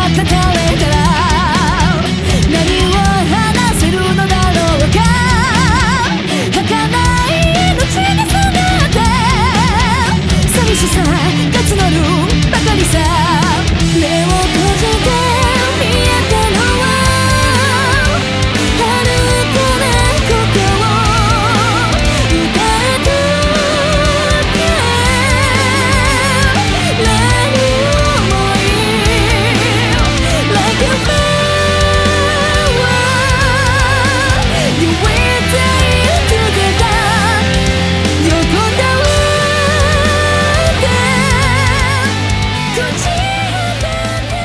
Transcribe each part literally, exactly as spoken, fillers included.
書かれたら何を話せるのだろうか。儚い命にすがって寂しさが募るばかりさ。目を閉じて見えたのは遥かなことを歌えたっけ。何思い Like a flower You waited together 横たわって口開けて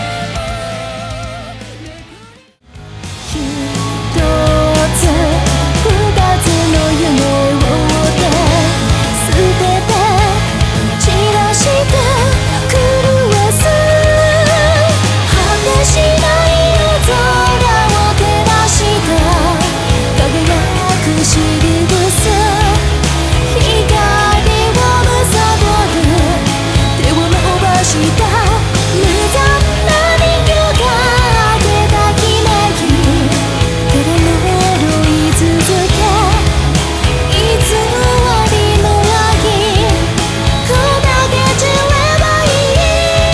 一つ二つの夢を追って捨てて散らして狂わす果てしない夜空を照らした輝くしりぐさ。光を貪る手を伸ばした無残な人形が開けたきめきただ呪い続け偽りの愛砕け散ればいい。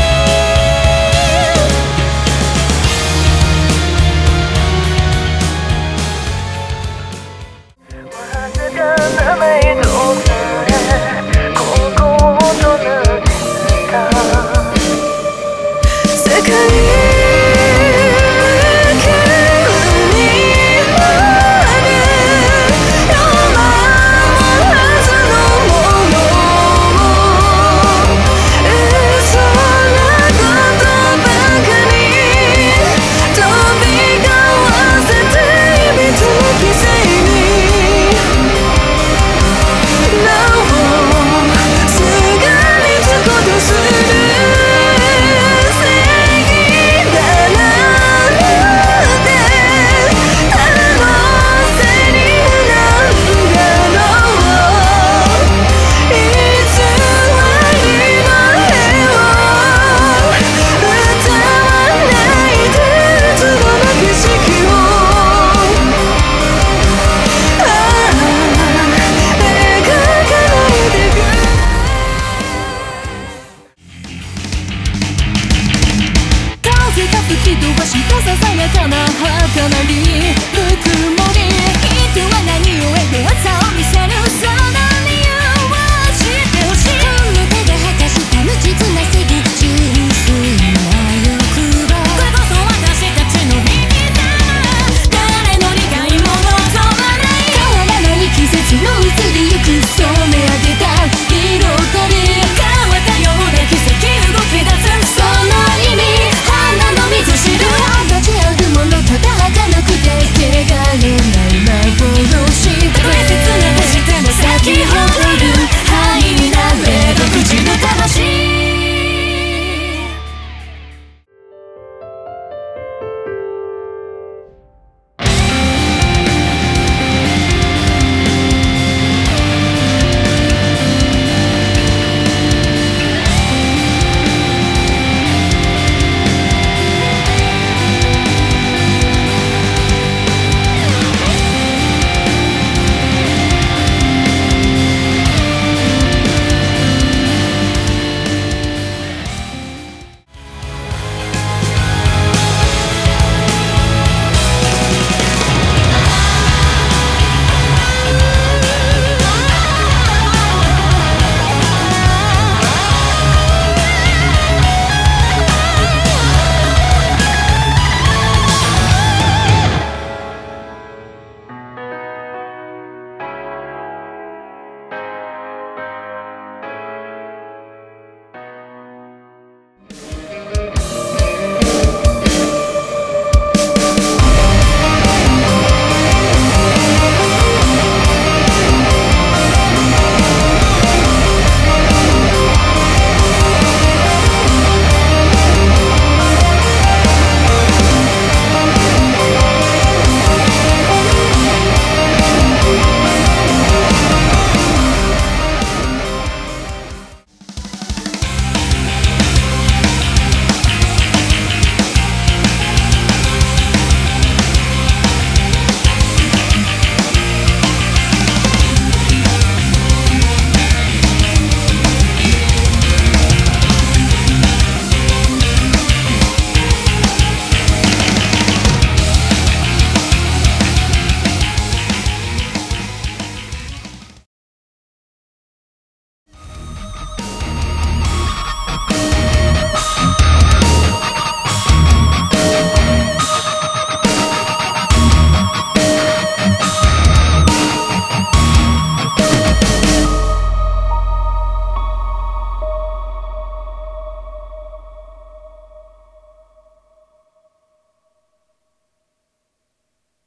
わずかなメイドさえ心となった世界吹き飛ばしたささやかな儚りぬくも